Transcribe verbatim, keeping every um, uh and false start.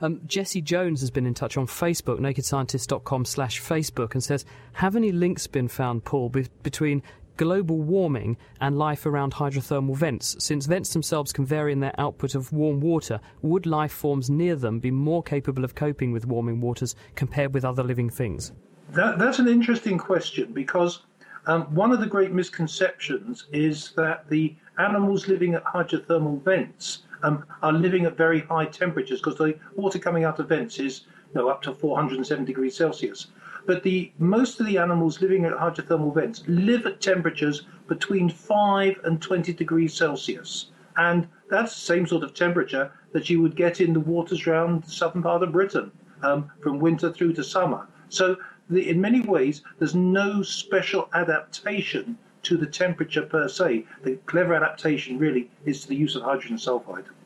Um, Jesse Jones has been in touch on Facebook, nakedscientist.com slash Facebook, and says, have any links been found, Paul, be- between global warming and life around hydrothermal vents? Since vents themselves can vary in their output of warm water, would life forms near them be more capable of coping with warming waters compared with other living things? That, that's an interesting question, because um, one of the great misconceptions is that the animals living at hydrothermal vents um, are living at very high temperatures, because the water coming out of vents is you know, up to four hundred seven degrees Celsius. But the most of the animals living at hydrothermal vents live at temperatures between five and twenty degrees Celsius. And that's the same sort of temperature that you would get in the waters around the southern part of Britain, um, from winter through to summer. So the, in many ways, there's no special adaptation to the temperature per se. The clever adaptation really is to the use of hydrogen sulfide.